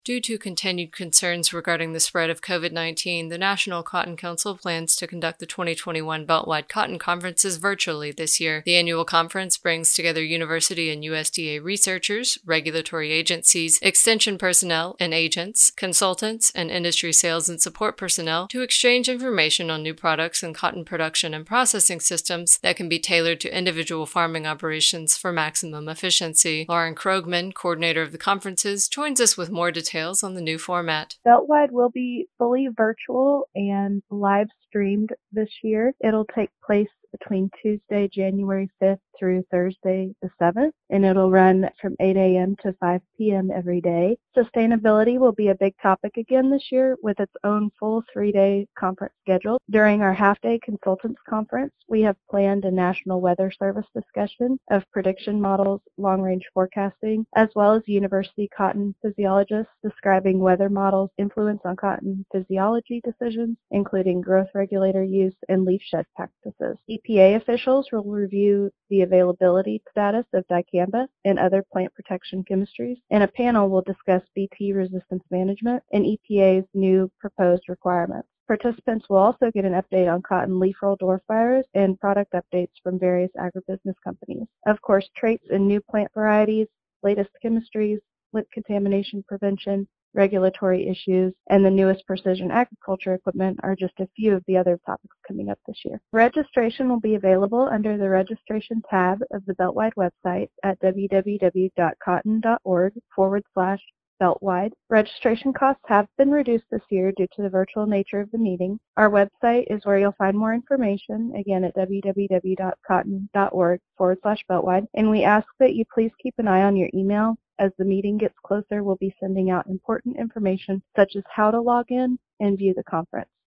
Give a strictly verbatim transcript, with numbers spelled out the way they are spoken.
Due to continued concerns regarding the spread of COVID nineteen, the National Cotton Council plans to conduct the twenty twenty-one Beltwide Cotton Conferences virtually this year. The annual conference brings together university and U S D A researchers, regulatory agencies, extension personnel and agents, consultants, and industry sales and support personnel to exchange information on new products and cotton production and processing systems that can be tailored to individual farming operations for maximum efficiency. Lauren Krogman, coordinator of the conferences, joins us with more details on the new format. Beltwide will be fully virtual and live streamed this year. It'll take place between Tuesday, January fifth through Thursday the seventh, and it'll run from eight a.m. to five p.m. every day. Sustainability will be a big topic again this year with its own full three-day conference schedule. During our half-day consultants conference, we have planned a National Weather Service discussion of prediction models, long-range forecasting, as well as university cotton physiologists describing weather models' influence on cotton physiology decisions, including growth regulator use and leaf shed practices. E P A officials will review the availability status of dicamba and other plant protection chemistries, and a panel will discuss B T resistance management and E P A's new proposed requirements. Participants will also get an update on cotton leaf roll dwarf virus and product updates from various agribusiness companies. Of course, traits in new plant varieties, latest chemistries, lint contamination prevention, regulatory issues, and the newest precision agriculture equipment are just a few of the other topics coming up this year. Registration will be available under the registration tab of the Beltwide website at www.cotton.org forward slash Beltwide. Registration costs have been reduced this year due to the virtual nature of the meeting. Our website is where you'll find more information, again at www.cotton.org forward slash Beltwide. And we ask that you please keep an eye on your email. As the meeting gets closer, we'll be sending out important information such as how to log in and view the conference.